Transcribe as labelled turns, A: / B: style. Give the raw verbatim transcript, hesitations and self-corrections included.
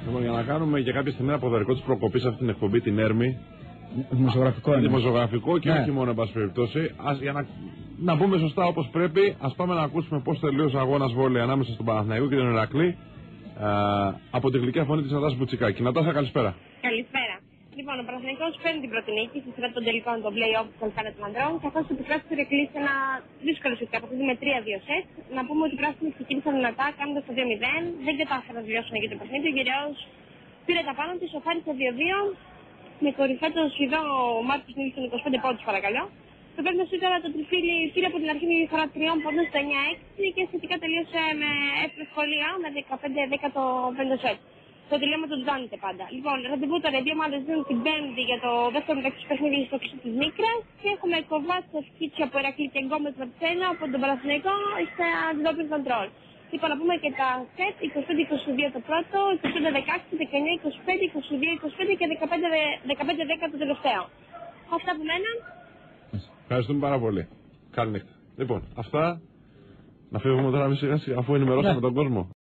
A: Λοιπόν, για να κάνουμε για κάποια στιγμή ένα ποδαρικό τη προκοπή αυτή την εκπομπή, την Έρμη.
B: Δημοσιογραφικό,
A: δημοσιογραφικό και
B: ναι.
A: όχι μόνο, εν πάση περιπτώσει. Ας, για να, να πούμε σωστά όπως πρέπει, ας πάμε να ακούσουμε πώς τελείωσε ο αγώνας βόλεϊ ανάμεσα στον Παναθηναϊκό και τον Ηρακλή από τη γλυκιά φωνή της Νατάσας Μπουτσικάκη. Νατάσα, καλησπέρα.
C: Καλησπέρα. Λοιπόν, ο Παναθηναϊκός παίρνει την πρώτη νίκη στη σειρά των τελικών των play-off των Καλκάνα των Ανδρών, καθώς επικράτησε του Ηρακλή σε ένα δύσκολο σχετικά παιχνίδι με τρία δύο σετ. Να πούμε ότι οι πράσινοι ξεκίνησαν δυνατά, κάνοντας το δύο μηδέν, δεν κατάφεραν να τελειώσουν για το παιχνίδι. Ο Γεραιός πήρε τα πάνω της, σοφάρισε δύο δύο, με κορυφαίο το Σουηδό Μάρκος Νίλσον των είκοσι πέντε πόντους, παρακαλώ. Το παίρνω σήμερα το τριφύλι πήρε από την αρχή μια διαφορά τριών πόντων στο εννιά έξι και σχετικά τελείωσε με ευκολία με δεκαπέντε δέκα το πέντε σετ. Το τελείωμα το τζάνιτε πάντα. Λοιπόν, ραντεβού τώρα, οι δύο ομάδες δίνουν την Πέμπτη για το δεύτερο μεταξύ παιχνίδι στο ξύσο της Μίκρας και έχουμε Κοβάτσεφ, Κίτσια από Ηρακλή και Γκόμες Βαρτσένα από τον Παναθηναϊκό στα Doping Control. Λοιπόν, να πούμε και τα σετ, είκοσι πέντε είκοσι δύο το πρώτο, είκοσι πέντε δεκαέξι, δεκαεννιά είκοσι πέντε, είκοσι δύο είκοσι πέντε και δεκαπέντε δέκα το τελευταίο. Αυτά που μέναν.
A: Ευχαριστούμε πάρα πολύ. Καλή νύχτα. Λοιπόν, αυτά. Να φύγουμε τώρα σιγά σιγά αφού ενημερώσαμε τον κόσμο.